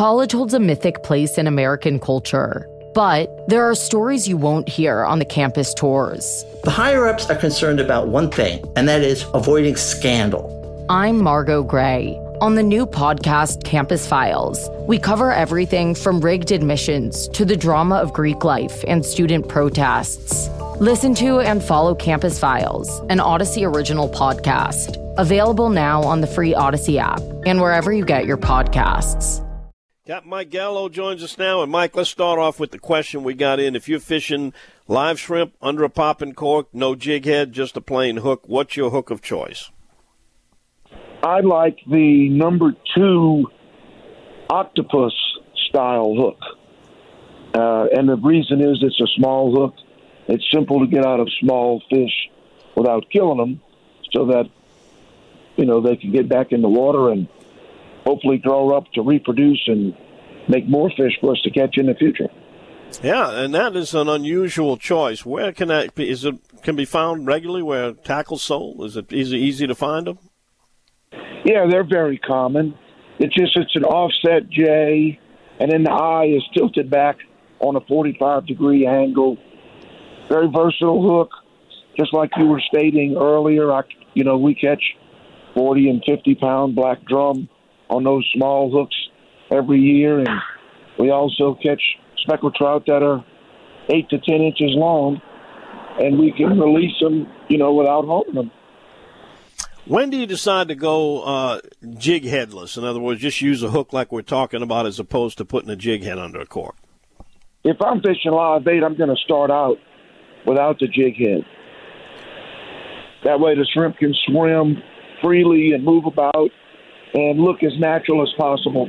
College holds a mythic place in American culture, but there are stories you won't hear on the campus tours. The higher-ups are concerned about one thing, and that is avoiding scandal. I'm Margot Gray. On the new podcast, Campus Files, we cover everything from rigged admissions to the drama of Greek life and student protests. Listen to and follow Campus Files, an Odyssey original podcast. Available now on the free Odyssey app and wherever you get your podcasts. Got Mike Gallo joins us now. And, Mike, let's start off with the question we got in. If you're fishing live shrimp under a popping cork, no jig head, just a plain hook, what's your hook of choice? I like the number 2 octopus style hook. And the reason is it's a small hook. It's simple to get out of small fish without killing them so that, they can get back in the water and hopefully grow up to reproduce and make more fish for us to catch in the future. Yeah, and that is an unusual choice. Where can that be? Can be found regularly where tackle's sold? Is it easy to find them? Yeah, they're very common. It's an offset J, and then the eye is tilted back on a 45-degree angle. Very versatile hook. Just like you were stating earlier, we catch 40 and 50-pound black drum on those small hooks every year, and we also catch speckled trout that are 8 to 10 inches long, and we can release them, without harming them. When do you decide to go jig headless? In other words, just use a hook like we're talking about as opposed to putting a jig head under a cork? If I'm fishing live bait, I'm going to start out without the jig head. That way the shrimp can swim freely and move about and look as natural as possible.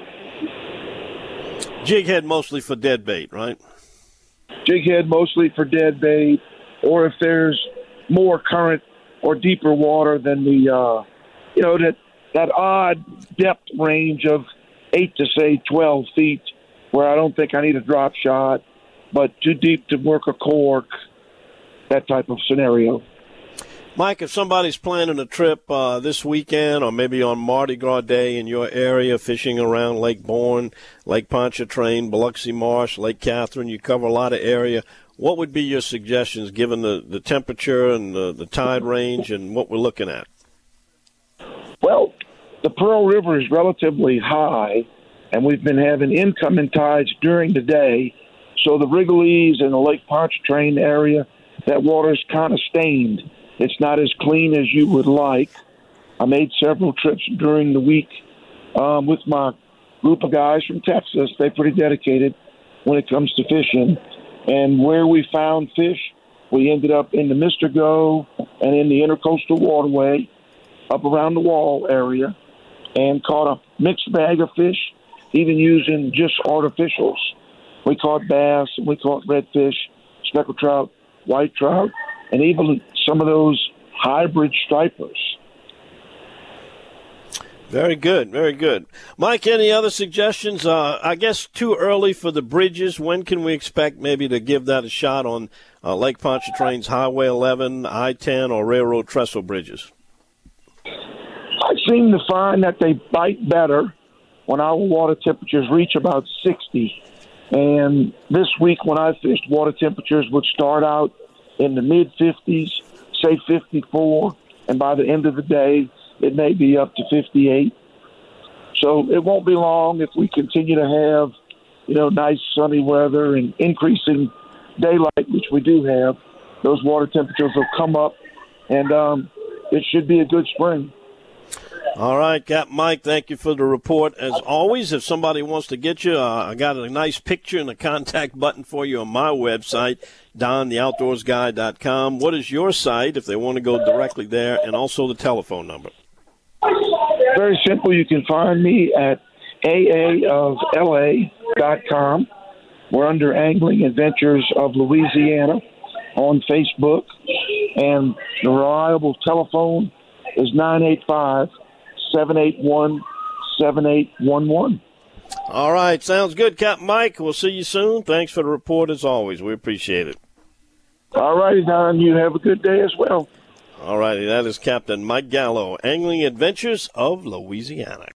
Jig head mostly for dead bait, right? Jig head mostly for dead bait, or if there's more current or deeper water than the, that odd depth range of 8 to, say, 12 feet, where I don't think I need a drop shot, but too deep to work a cork, that type of scenario. Mike, if somebody's planning a trip this weekend or maybe on Mardi Gras Day in your area, fishing around Lake Bourne, Lake Pontchartrain, Biloxi Marsh, Lake Catherine, you cover a lot of area, what would be your suggestions given the temperature and the tide range and what we're looking at? Well, the Pearl River is relatively high, and we've been having incoming tides during the day, so the Wrigley's and the Lake Pontchartrain area, that water is kind of stained. It's not as clean as you would like. I made several trips during the week with my group of guys from Texas. They're pretty dedicated when it comes to fishing. And where we found fish, we ended up in the Mr. Go and in the Intercoastal Waterway up around the Wall area and caught a mixed bag of fish, even using just artificials. We caught bass, and we caught redfish, speckled trout, white trout, and even some of those hybrid stripers. Very good, very good. Mike, any other suggestions? I guess too early for the bridges. When can we expect maybe to give that a shot on Lake Pontchartrain's Highway 11, I-10, or Railroad Trestle bridges? I seem to find that they bite better when our water temperatures reach about 60. And this week when I fished, water temperatures would start out in the mid-50s, say 54, and by the end of the day, it may be up to 58. So it won't be long if we continue to have, nice sunny weather and increasing daylight, which we do have. Those water temperatures will come up, and it should be a good spring. All right, Captain Mike, thank you for the report. As always, if somebody wants to get you, I got a nice picture and a contact button for you on my website, DonTheOutdoorsGuy.com. What is your site if they want to go directly there, and also the telephone number? Very simple. You can find me at aaofla.com. We're under Angling Adventures of Louisiana on Facebook, and the reliable telephone is 985-781-7811. All right, sounds good, Captain Mike. We'll see you soon. Thanks for the report as always. We appreciate it. All righty, Don. You have a good day as well. All righty, that is Captain Mike Gallo, Angling Adventures of Louisiana.